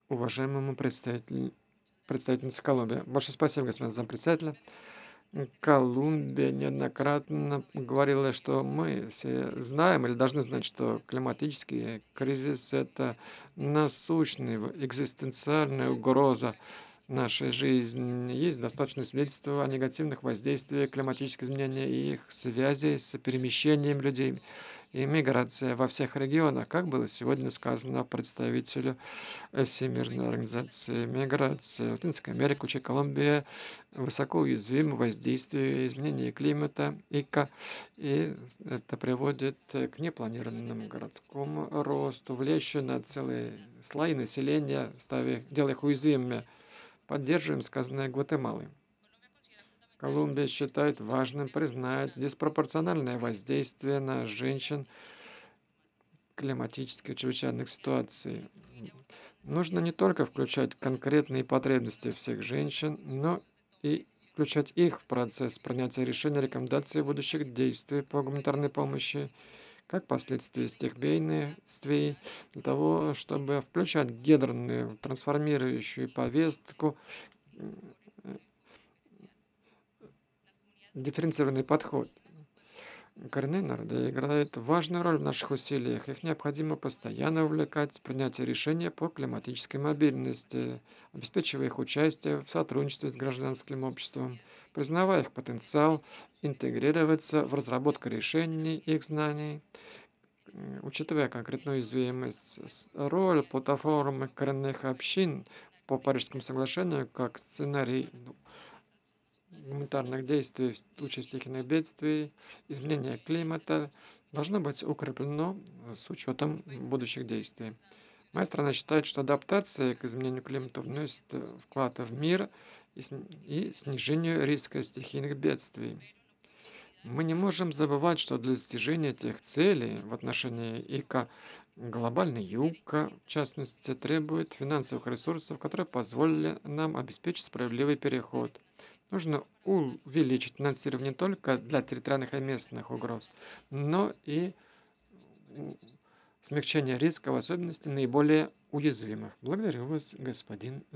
Уважаемому представительнице Колумбии. Большое спасибо, господин зампредседателя. Колумбия неоднократно говорила, что мы все знаем или должны знать, что климатический кризис — это насущная, экзистенциальная угроза нашей жизни. Есть достаточно свидетельств о негативных воздействиях климатических изменений и их связи с перемещением людей и миграция во всех регионах, как было сегодня сказано представителю Всемирной организации миграции. Латинская Америка, включая Колумбия, высоко уязвима воздействию изменений климата и это приводит к непланированному городскому росту, влияющему на целые слои населения, делая их уязвимыми. Поддерживаем сказанное Гватемалой. Колумбия считает важным признать диспропорциональное воздействие на женщин климатических чрезвычайных ситуаций. Нужно не только включать конкретные потребности всех женщин, но и включать их в процесс принятия решений, рекомендаций будущих действий по гуманитарной помощи, как последствия стихийных для того, чтобы включать гендерную трансформирующую повестку, м, дифференцированный подход. Коренные народы играют важную роль в наших усилиях. Их необходимо постоянно увлекать в принятие решений по климатической мобильности, обеспечивая их участие в сотрудничестве с гражданским обществом, признавая их потенциал, интегрироваться в разработку решений, их знаний, учитывая конкретную уязвимость, роль платформы коренных общин по Парижскому соглашению как сценарий гуманитарных действий в случае стихийных бедствий, изменения климата должно быть укреплено с учетом будущих действий. Моя страна считает, что адаптация к изменению климата вносит вклад в мир и снижению риска стихийных бедствий. Мы не можем забывать, что для достижения этих целей в отношении глобальный юг, в частности, требует финансовых ресурсов, которые позволили нам обеспечить справедливый переход. Нужно увеличить финансирование не только для территориальных и местных угроз, но и м, смягчение риска, в особенности наиболее уязвимых. Благодарю вас, господин